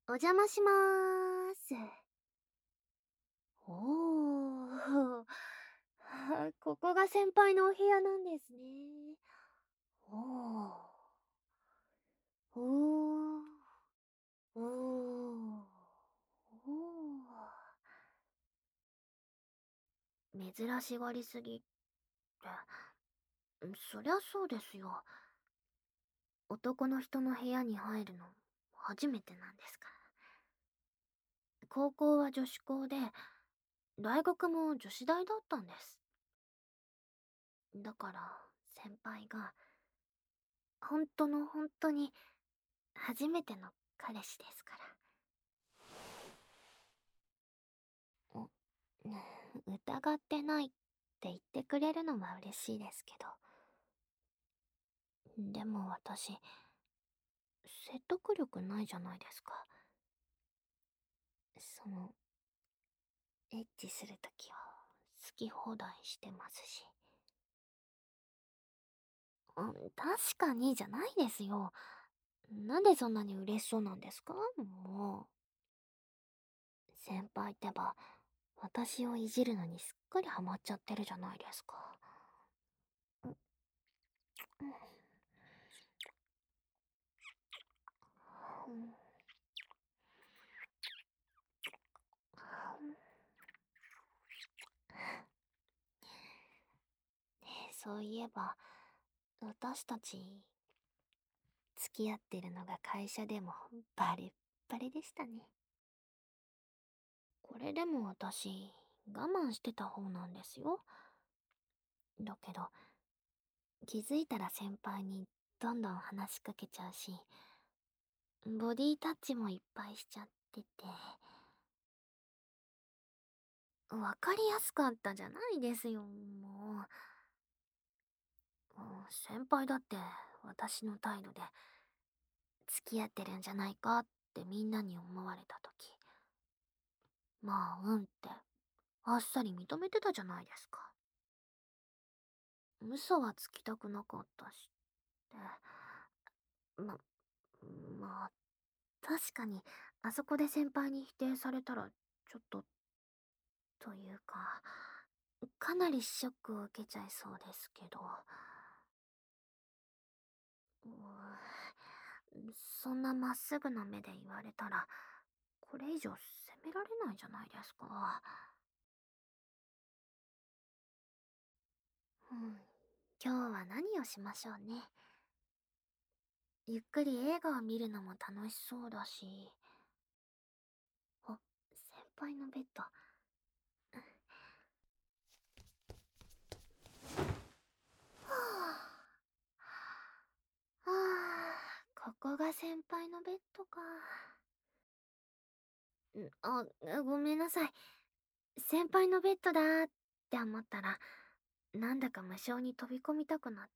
お邪魔しまーす。おー。ここが先輩のお部屋なんですね。おー。おー。おー。おー。珍しがりすぎって。そりゃそうですよ。男の人の部屋に入るの初めてなんですから。高校は女子校で、大学も女子大だったんです。だから、先輩が、本当の本当に初めての彼氏ですから。疑ってないって言ってくれるのは嬉しいですけど。でも私、説得力ないじゃないですか。エッチするときは好き放題してますし。確かにじゃないですよ。なんでそんなに嬉しそうなんですか？もう。先輩ってば、私をいじるのにすっかりハマっちゃってるじゃないですか。うんそういえば、私たち、付き合ってるのが会社でもバレッバレでしたね。これでも私、我慢してた方なんですよ。だけど、気づいたら先輩にどんどん話しかけちゃうし、ボディタッチもいっぱいしちゃってて、わかりやすかったじゃないですよ、もう。先輩だって私の態度で付き合ってるんじゃないかってみんなに思われた時、まあ、うんって、あっさり認めてたじゃないですか。嘘はつきたくなかったしって。ま、まあ、確かに、あそこで先輩に否定されたら、ちょっと、というか、かなりショックを受けちゃいそうですけど。うそんなまっすぐな目で言われたら、これ以上責められないじゃないですか。うん、今日は何をしましょうね。ゆっくり映画を見るのも楽しそうだし。あ、先輩のベッド。はあ、はあ、ここが先輩のベッドか。ごめんなさい。先輩のベッドだーって思ったら、なんだか無性に飛び込みたくなって。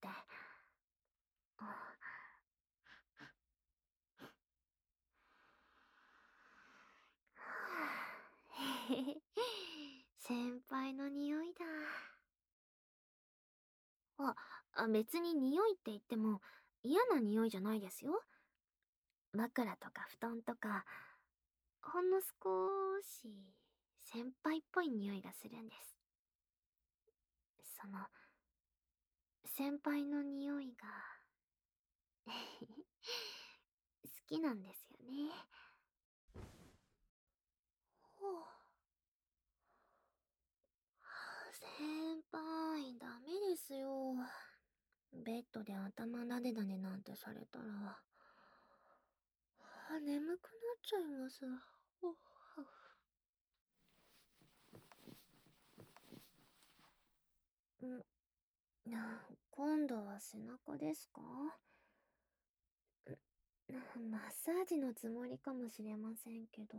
へへへ先輩の匂いだ。あ、別に匂いって言っても嫌な匂いじゃないですよ。枕とか布団とか、ほんの少し先輩っぽい匂いがするんです。その、先輩の匂いが好きなんですよね。ほう。先輩、ダメですよ。ベッドで頭なでなでなんてされたら、眠くなっちゃいます。ほう。今度は背中ですか？マッサージのつもりかもしれませんけど。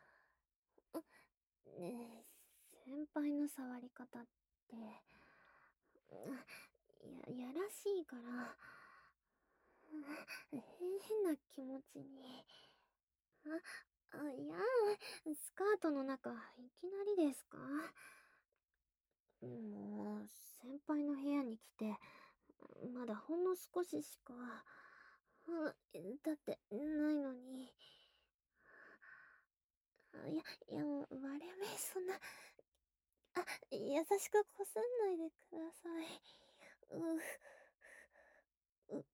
ねえ、先輩の触り方って、やらしいから、変な気持ちに。いや、スカートの中、いきなりですか？もう、先輩の部屋に来て、まだほんの少ししか、だってないのに。 いや、割れ目、そんな、優しくこすんないでください。う、う、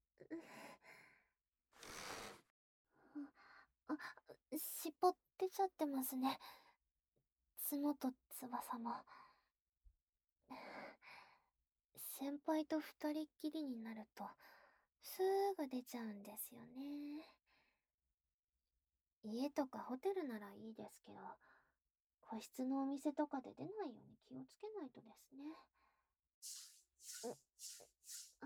あ、尻尾出ちゃってますね。角と翼も。先輩と二人っきりになると、すぐ出ちゃうんですよね。家とかホテルならいいですけど、個室のお店とかで出ないように気をつけないとですね。あ、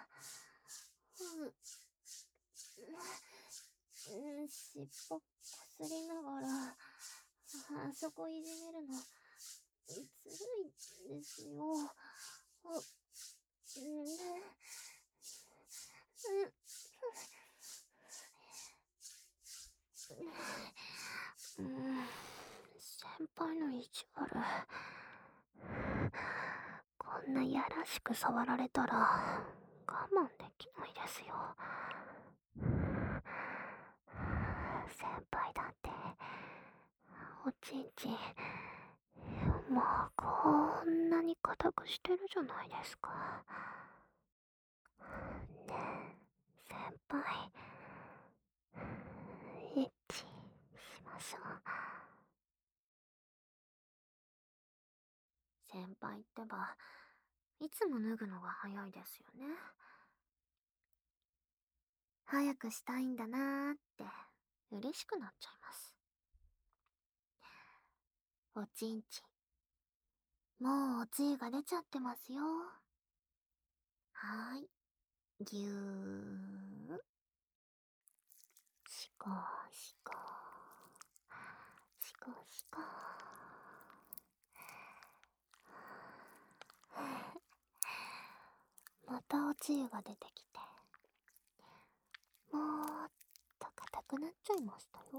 尻尾こすりながら、あそこいじめるの、ずるいんですよ。うん、先輩の意地悪。こんなやらしく触られたら我慢できないですよ。先輩だっておちんちんもうこんなに硬くしてるじゃないですか。ねえ先輩、エッチしましょう。先輩ってばいつも脱ぐのが早いですよね。早くしたいんだなーって嬉しくなっちゃいます。おちんちん、もうおつゆが出ちゃってますよ。はーい。ぎゅー。しこしこ。しこしこ。またおつゆが出てきて、もっと硬くなっちゃいましたよ。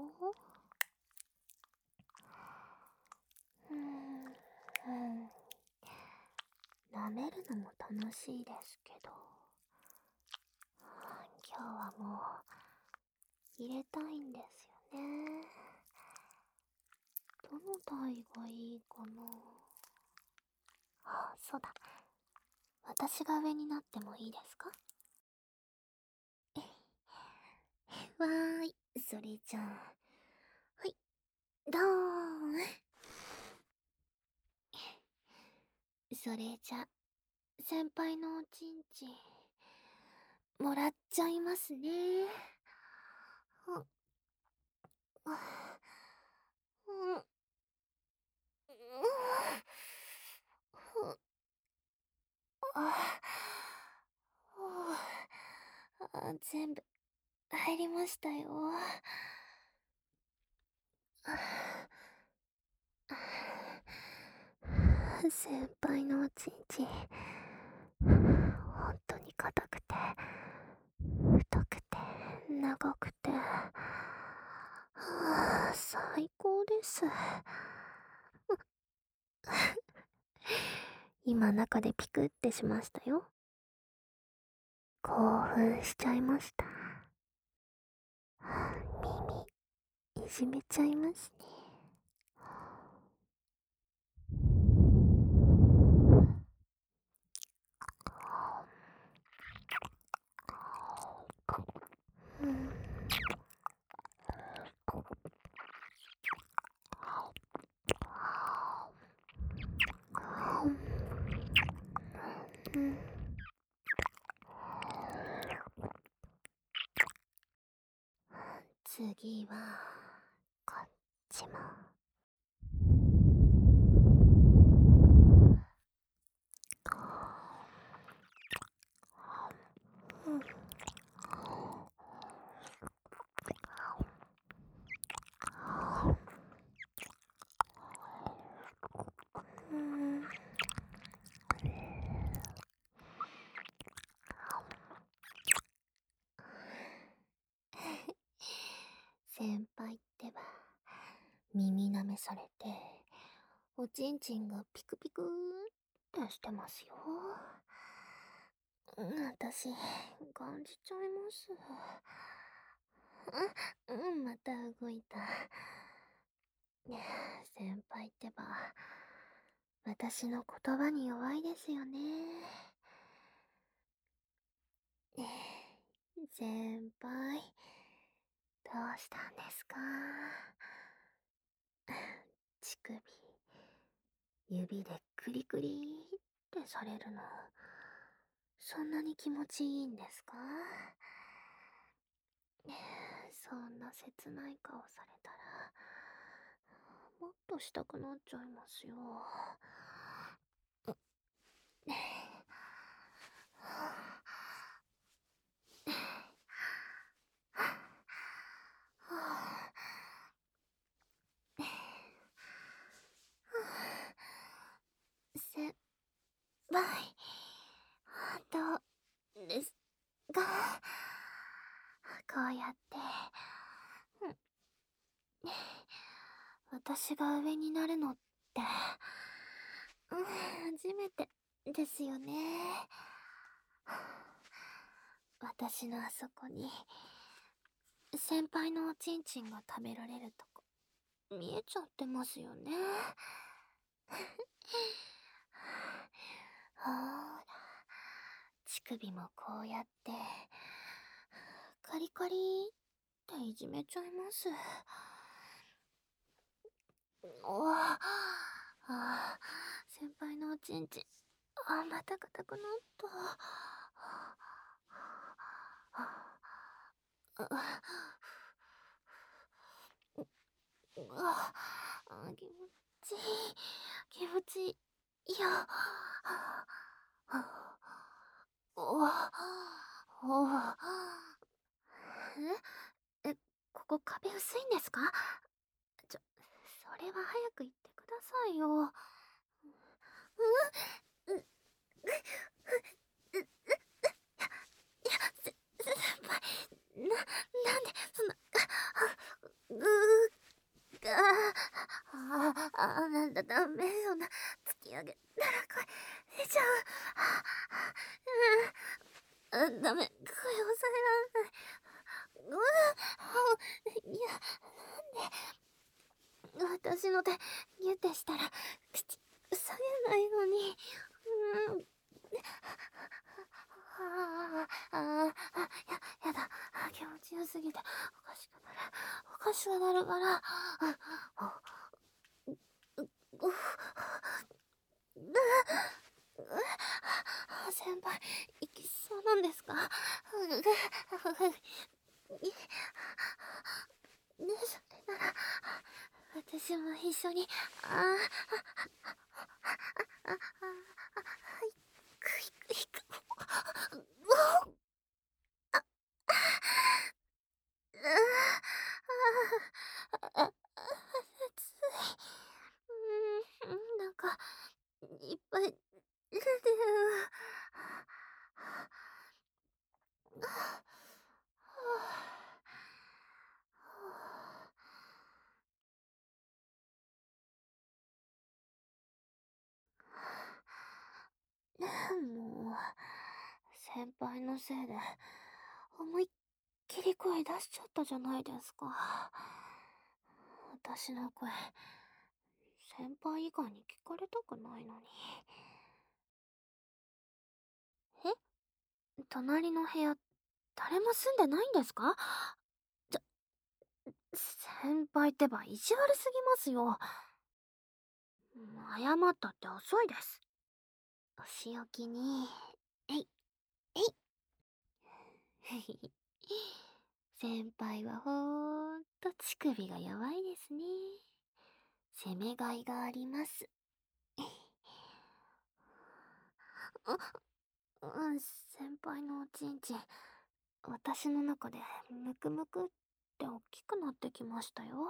うん、舐めるのも楽しいですけど、今日はもう入れたいんですよね。どの台がいいかな。そうだ。私が上になってもいいですか？わーい、それじゃあ、はい、どーん。それじゃ、先輩のおちんちん、もらっちゃいますね。あ、あ、うん、うん、あ、全部入りましたよ。先輩のおちんちん、本当に硬くて、太くて、長くて、最高です。今中でピクってしましたよ。興奮しちゃいました。耳、いじめちゃいますね。うん、うん、次は、こっちも。うん、うん、先輩ってば、耳舐めされて、おちんちんがピクピクーってしてますよ。私、感じちゃいます。また動いた。 先輩ってば、私の言葉に弱いですよね。先輩、どうしたんですか？乳首、指でクリクリってされるの、そんなに気持ちいいんですか？そんな切ない顔されたら、もっとしたくなっちゃいますよ。先輩、どうですか？こうやって、私が上になるのって、初めてですよね。私のあそこに、先輩のおちんちんが食べられるとこ、見えちゃってますよね。ほーら、乳首もこうやって、カリカリっていじめちゃいます。おわ先輩のおちんちん、また硬くなった。気持ちいい。気持ちいいよ。おわおえ、ここ壁薄いんですか？それは早く言ってくださいよ。う、う、先輩、なんで、そんな、うーが、なんだ、ダメ、そんな、突き上げたら声出ちゃう。ダメ、声抑えられない。いや、私の手、ギュってしたら、口、塞げないのに。やだ。気持ちよすぎて、おかしくなるから。先輩、行きそうなんですか？ね、それなら、私も一緒に、くいくいく。熱い。なんか、いっぱい出てる。もう、先輩のせいで、思いっきり声出しちゃったじゃないですか。私の声、先輩以外に聞かれたくないのに。え、隣の部屋、誰も住んでないんですか？ちょ、先輩ってば意地悪すぎますよ。謝ったって遅いです。お仕置きに、えい、えい。先輩はほんと乳首が弱いですね。攻めがいがあります。先輩のおちんちん、私の中でムクムクって大きくなってきましたよ。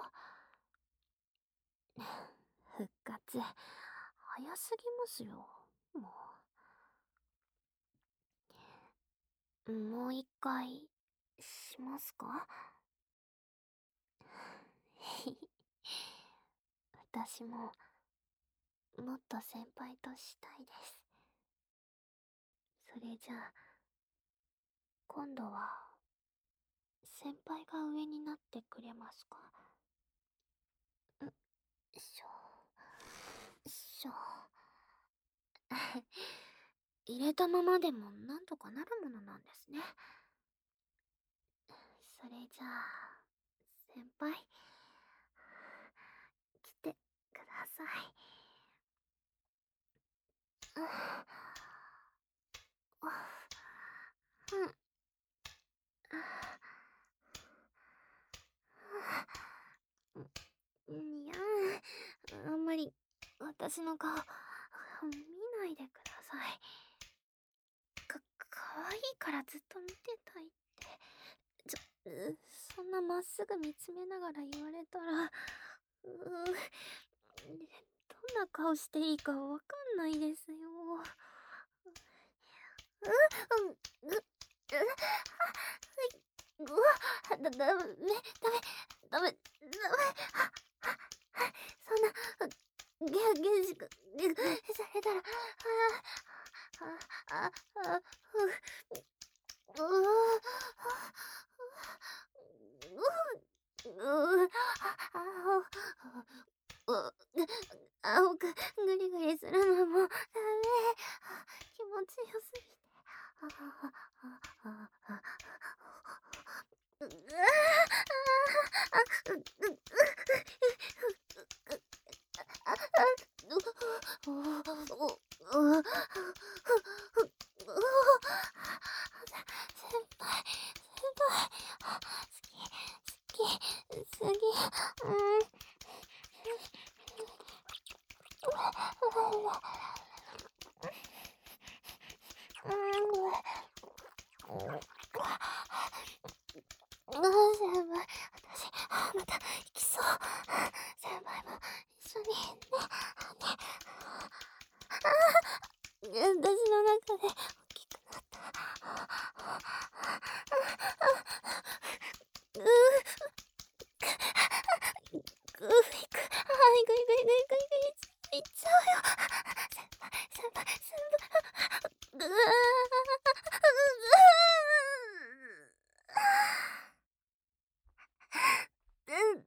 復活、早すぎますよ。ももう一回、しますか？私も、もっと先輩としたいです。それじゃあ、今度は、先輩が上になってくれますか？ しょ、しょ。入れたままでもなんとかなるものなんですね。それじゃあ、先輩、来てください。うん、いや、あんまり私の顔見ないでください。かわいいからずっと見てたいって。そんなまっすぐ見つめながら言われたら、どんな顔していいかわかんないですよ。う、う、う、うわ、ダメ、ダメ、そんな、厳しく、されたら、あ、う、ぐりぐりするのもダメ。気持ちよすぎて。また行きそう。先輩も一緒にね。私の中で大きくなった。うー、ぐいぐい、いっちゃうよ。先輩、うわー、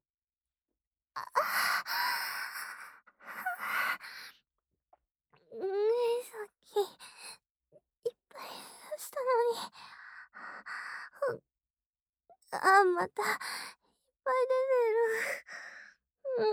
さっき、いっぱい出したのに。また、いっぱい出てる。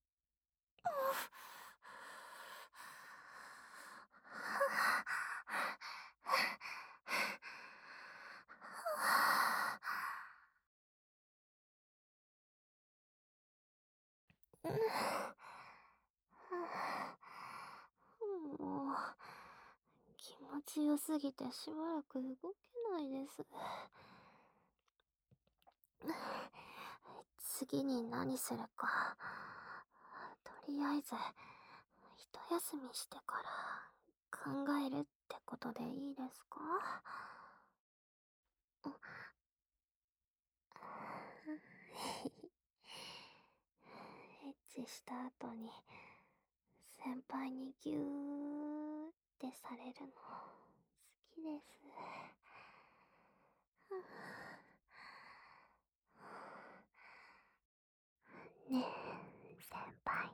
もう、気持ちよすぎてしばらく動けないです。次に何するか、とりあえず、一休みしてから考えるってことでいいですか？エッチした後に、先輩にギューってされるの、好きです。ねえ、先輩。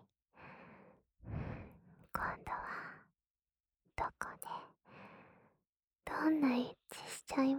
今度は、どこで、どんなエッチしちゃい